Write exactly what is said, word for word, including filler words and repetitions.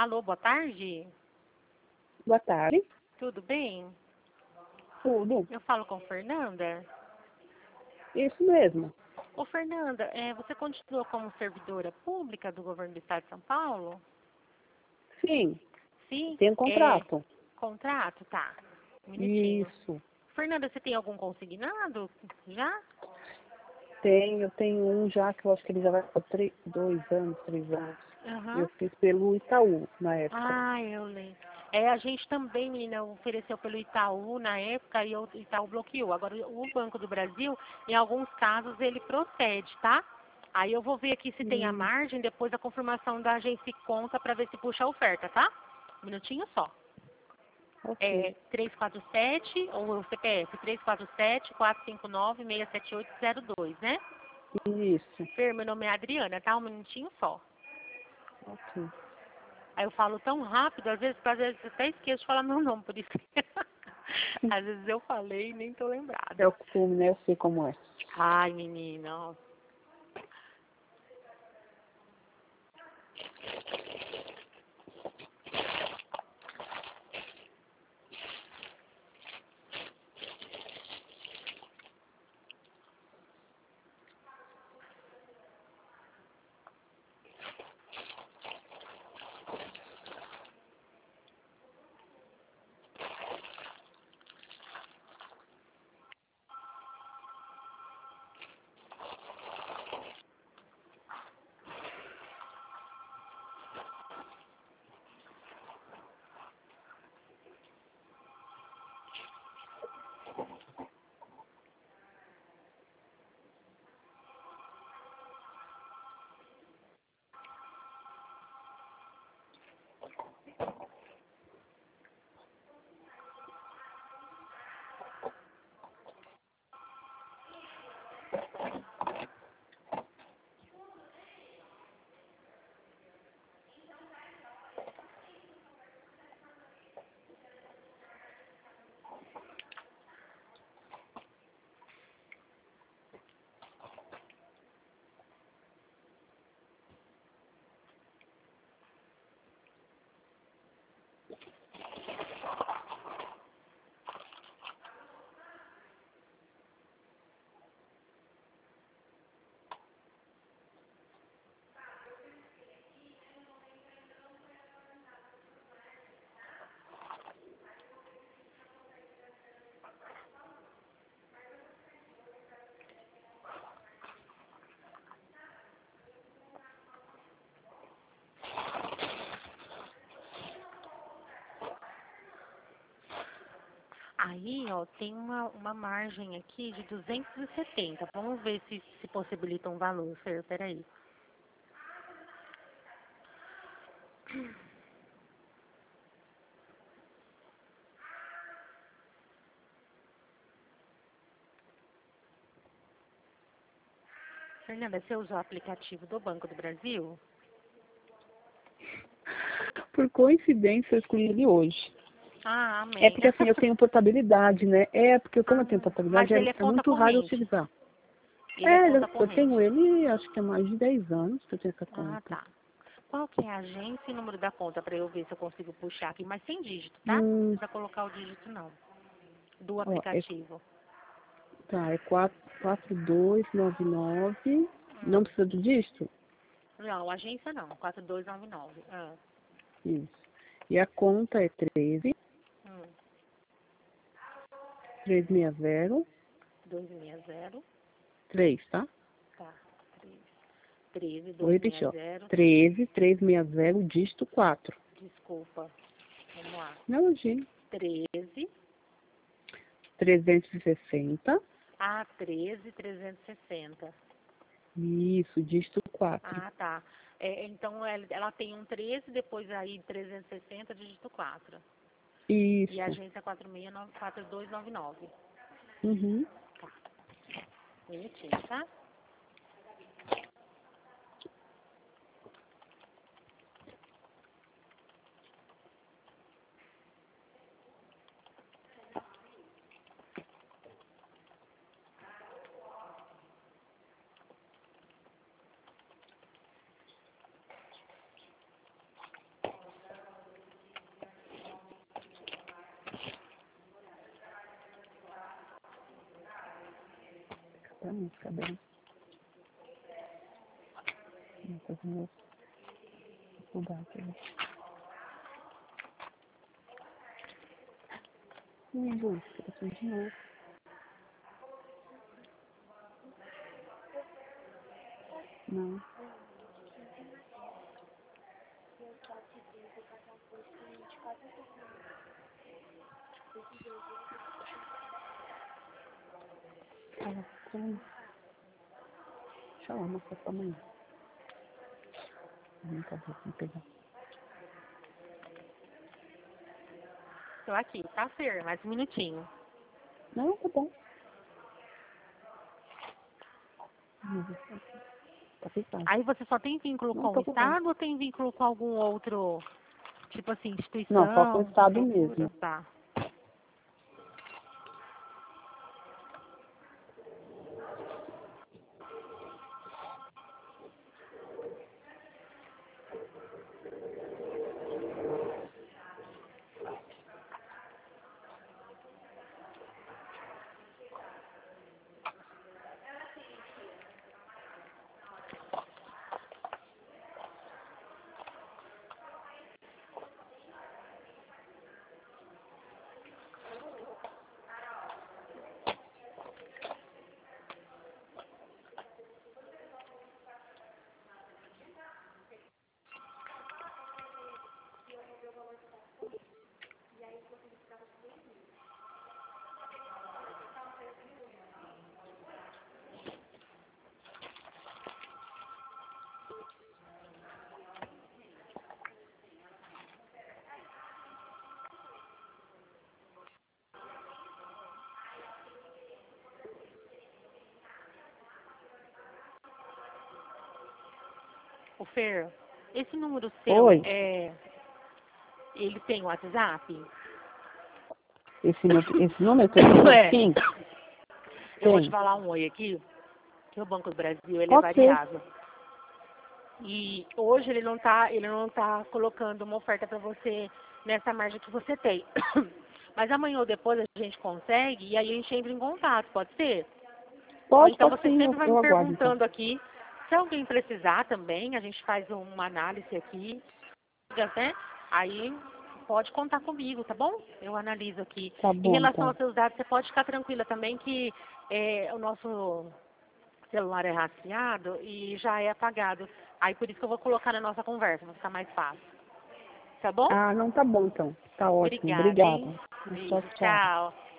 Alô, boa tarde. Boa tarde. Tudo bem? Tudo. Eu falo com Fernanda. Isso mesmo. Ô, Fernanda, é, você continua como servidora pública do governo do estado de São Paulo? Sim. Sim? Tem um contrato. É, contrato? Tá. Um minutinho. Isso. Fernanda, você tem algum consignado? Já? Tenho, eu tenho um já que eu acho que ele já vai para três, dois anos, três anos. Aham. Eu fiz pelo Itaú na época. Ah, eu lembro. É, a gente também, menina, ofereceu pelo Itaú na época e o Itaú bloqueou. Agora, o Banco do Brasil, em alguns casos, ele procede, tá? Aí eu vou ver aqui se tem a Hum, margem, depois a confirmação da agência conta para ver se puxa a oferta, tá? Um minutinho só. ok. É três quatro sete, ou o C P F, três quatro sete, quatro cinco nove, seis sete oito zero dois, né? Isso. Fer, meu nome é Adriana, tá? Um minutinho só. Ok. Aí eu falo tão rápido, às vezes, às vezes eu até esqueço de falar meu nome, por isso. Às vezes eu falei e nem tô É lembrada. o costume, né? Eu sei como é. Ai, menina. Aí, ó, tem uma, uma margem aqui de duzentos e setenta. Vamos ver se se possibilita um valor, Fer, peraí. Fernanda, você usou o aplicativo do Banco do Brasil? Por coincidência, eu escolhi ele hoje. Ah, É amém. porque assim, eu tenho portabilidade, né? É porque como Ah, eu tenho mas portabilidade, é, ele é é conta muito raro eu corrente. utilizar. Ele é É, eu conta eu tenho corrente. ele, acho que há mais de dez anos que eu tenho essa Ah, conta. tá. Qual que é a agência e número da conta para eu ver se eu consigo puxar aqui? Mas sem dígito, tá? Não Hum, precisa colocar o dígito, não. Do ó, é, aplicativo. tá, é quatro quatro dois nove nove. Não Hum. precisa do dígito? Não, agência não. quatro dois nove nove. Ah. Isso. E a conta é treze, Hum. trezentos e sessenta, dois seis zero. três, tá? Tá. treze, Vou repetir, ó. dois seis zero. treze, trezentos e sessenta, dígito quatro. Desculpa. Vamos lá. Não, gente. treze. trezentos e sessenta. Ah, treze, trezentos e sessenta. Isso, dígito quatro. Ah, tá. É, então ela ela tem um treze, depois aí trezentos e sessenta, dígito quatro. E a Isso. agência é quatro seis nove, quatro dois nove nove. Uhum. Tá. Um minutinho, tá? também, fica bem. Vou fazer meu lugar aqui. Hum, Ju, fica assim de novo. Não. Ela estranha. Deixa lá mostrar pra amanhã. Nunca vou me pegar. Tô aqui, tá, Fer? Mais um minutinho. Não, tá bom. Tá fechado. Aí você só tem vínculo Não, com o tá tudo bem. Estado ou tem vínculo com algum outro, tipo assim, Não, só com o instituição, Estado prefeitura? mesmo. Tá. O Fer, esse número seu, Oi. é, ele tem WhatsApp? Esse, meu, esse número que eu É. sim, Eu vou te tem. falar um oi aqui, que o Banco do Brasil, ele é Pode ser. variável. E hoje ele não tá, ele não tá colocando uma oferta para você nessa margem que você tem. Mas amanhã ou depois a gente consegue e aí a gente entra em contato, pode ser? Ou Pode, então pode você sim, eu, sempre vai eu me aguardo então. perguntando aqui. Se alguém precisar também, a gente faz uma análise aqui, né? Aí pode contar comigo, tá bom? Eu analiso aqui. Tá Em bom, relação então. aos seus dados, você pode ficar tranquila também que é, o nosso celular é rastreado e já é apagado. Aí por isso que eu vou colocar na nossa conversa, vai ficar mais fácil. Tá bom? Ah, não, tá bom então. Tá ótimo. Obrigada, Obrigada. hein? Tchau, Beijo, tchau. tchau.